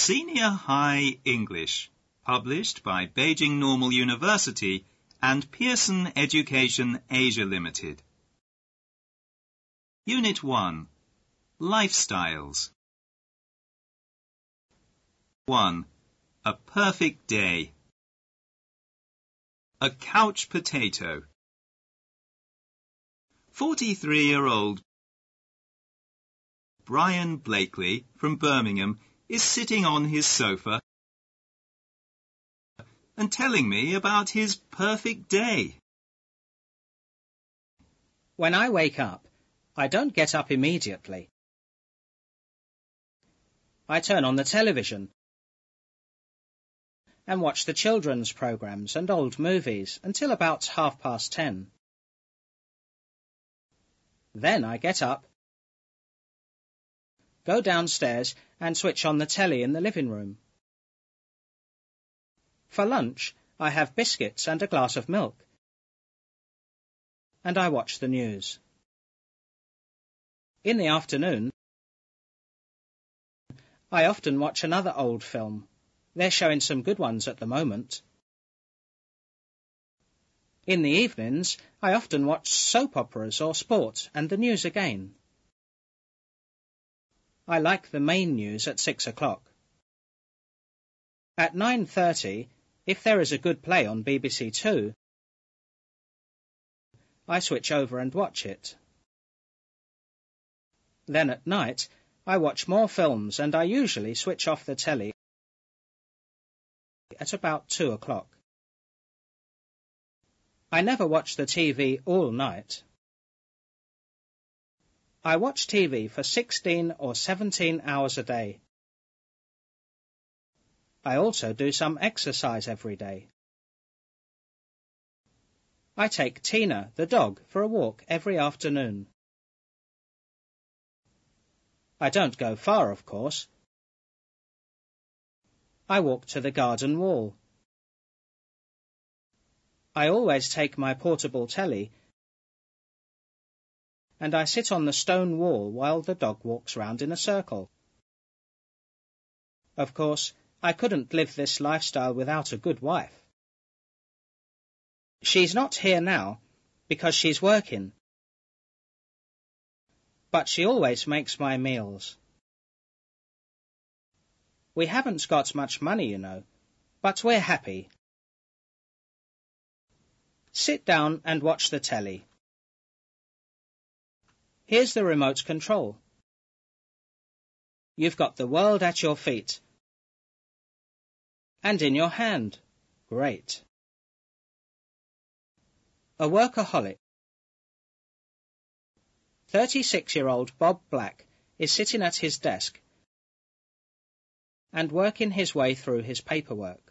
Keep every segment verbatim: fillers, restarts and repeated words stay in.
Senior High English, published by Beijing Normal University and Pearson Education Asia Limited. Unit one. Lifestyles. one. A perfect day. A couch potato. forty-three-year-old Brian Blakely from Birmingham is sitting on his sofa and telling me about his perfect day. When I wake up, I don't get up immediately. I turn on the television and watch the children's programmes and old movies until about half past ten. Then I get up, go downstairs and switch on the telly in the living room. For lunch, I have biscuits and a glass of milk, and I watch the news. In the afternoon, I often watch another old film. They're showing some good ones at the moment. In the evenings, I often watch soap operas or sport and the news again. I like the main news at six o'clock. At nine thirty, if there is a good play on B B C Two, I switch over and watch it. Then at night, I watch more films and I usually switch off the telly at about two o'clock. I never watch the T V all night. I watch T V for sixteen or seventeen hours a day. I also do some exercise every day. I take Tina, the dog, for a walk every afternoon. I don't go far, of course. I walk to the garden wall. I always take my portable telly and I sit on the stone wall while the dog walks round in a circle. Of course, I couldn't live this lifestyle without a good wife. She's not here now because she's working, but she always makes my meals. We haven't got much money, you know, but we're happy. Sit down and watch the telly. Here's the remote control. You've got the world at your feet and in your hand. Great. A workaholic. thirty-six-year-old Bob Black is sitting at his desk and working his way through his paperwork.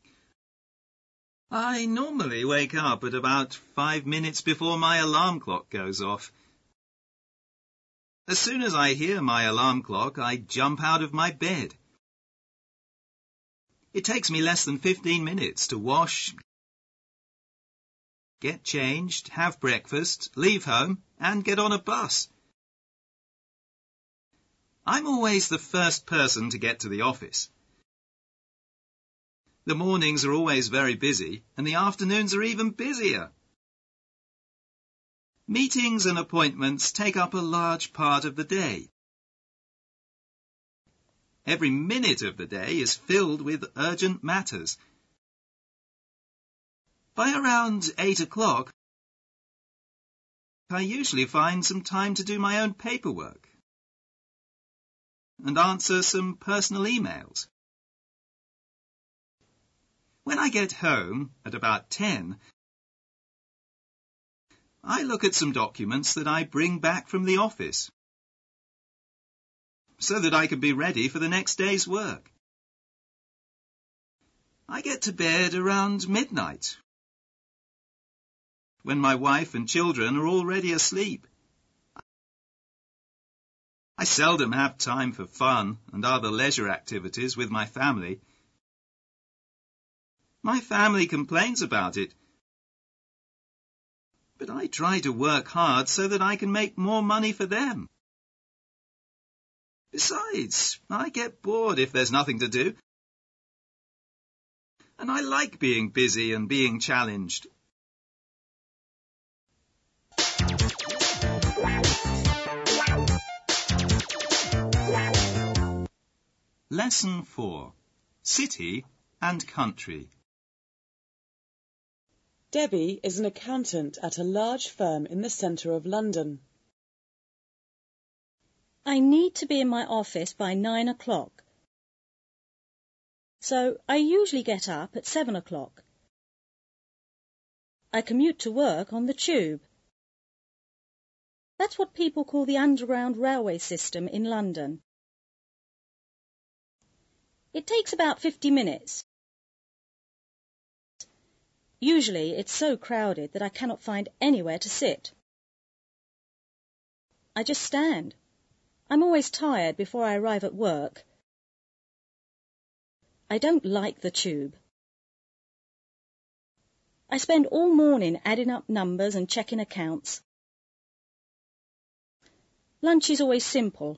I normally wake up at about five minutes before my alarm clock goes off. As soon as I hear my alarm clock, I jump out of my bed. It takes me less than fifteen minutes to wash, get changed, have breakfast, leave home, and get on a bus. I'm always the first person to get to the office. The mornings are always very busy, and the afternoons are even busier. Meetings and appointments take up a large part of the day. Every minute of the day is filled with urgent matters. By around eight o'clock, I usually find some time to do my own paperwork and answer some personal emails. When I get home at about ten, I look at some documents that I bring back from the office so that I can be ready for the next day's work. I get to bed around midnight, when my wife and children are already asleep. I seldom have time for fun and other leisure activities with my family. My family complains about it, but I try to work hard so that I can make more money for them. Besides, I get bored if there's nothing to do. And I like being busy and being challenged. Lesson four. City and Country. Debbie is an accountant at a large firm in the centre of London. I need to be in my office by nine o'clock. So I usually get up at seven o'clock. I commute to work on the tube. That's what people call the underground railway system in London. It takes about fifty minutes. Usually it's so crowded that I cannot find anywhere to sit. I just stand. I'm always tired before I arrive at work. I don't like the tube. I spend all morning adding up numbers and checking accounts. Lunch is always simple.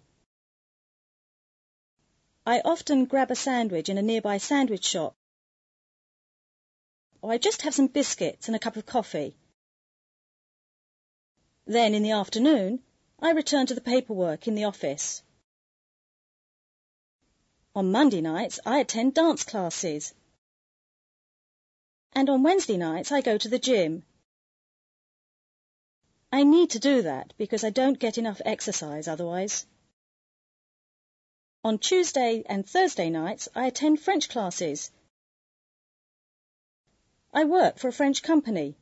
I often grab a sandwich in a nearby sandwich shop, or I just have some biscuits and a cup of coffee. Then in the afternoon, I return to the paperwork in the office. On Monday nights, I attend dance classes. And on Wednesday nights, I go to the gym. I need to do that because I don't get enough exercise otherwise. On Tuesday and Thursday nights, I attend French classes. I work for a French company.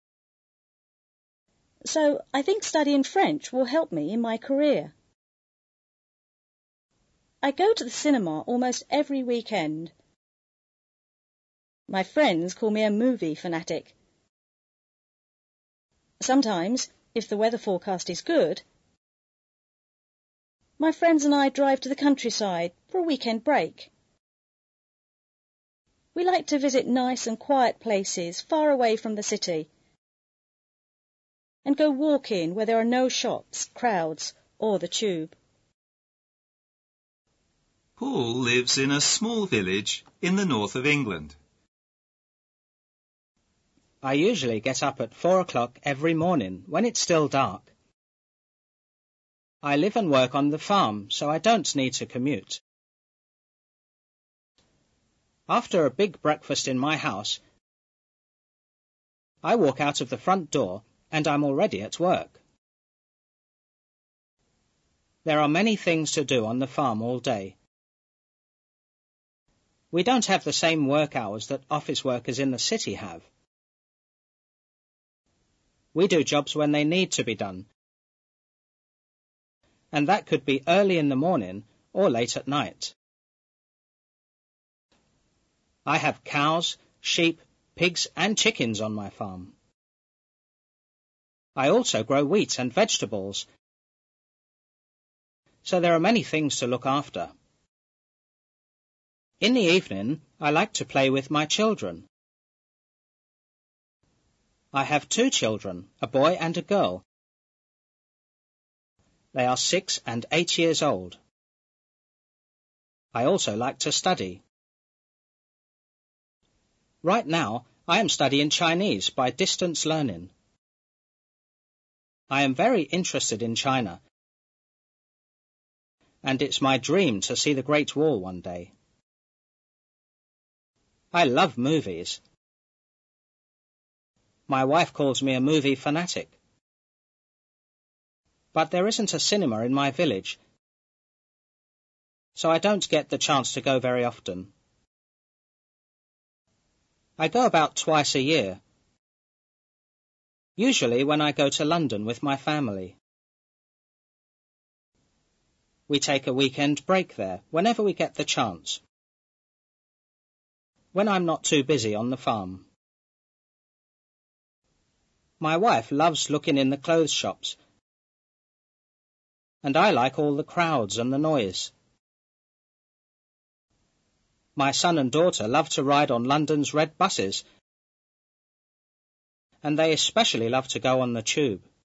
So I think studying French will help me in my career. I go to the cinema almost every weekend. My friends call me a movie fanatic. Sometimes, if the weather forecast is good, my friends and I drive to the countryside for a weekend break. We like to visit nice and quiet places far away from the city and go walking where there are no shops, crowds, or the tube. Paul lives in a small village in the north of England. I usually get up at four o'clock every morning when it's still dark. I live and work on the farm, so I don't need to commute. After a big breakfast in my house, I walk out of the front door and I'm already at work. There are many things to do on the farm all day. We don't have the same work hours that office workers in the city have. We do jobs when they need to be done, and that could be early in the morning or late at night. I have cows, sheep, pigs and chickens on my farm. I also grow wheat and vegetables, so there are many things to look after. In the evening, I like to play with my children. I have two children, a boy and a girl. They are six and eight years old. I also like to study. Right now, I am studying Chinese by distance learning. I am very interested in China, and it's my dream to see the Great Wall one day. I love movies. My wife calls me a movie fanatic. But there isn't a cinema in my village, so I don't get the chance to go very often. I go about twice a year, usually when I go to London with my family. We take a weekend break there whenever we get the chance, when I'm not too busy on the farm. My wife loves looking in the clothes shops, and I like all the crowds and the noise. My son and daughter love to ride on London's red buses, and they especially love to go on the tube.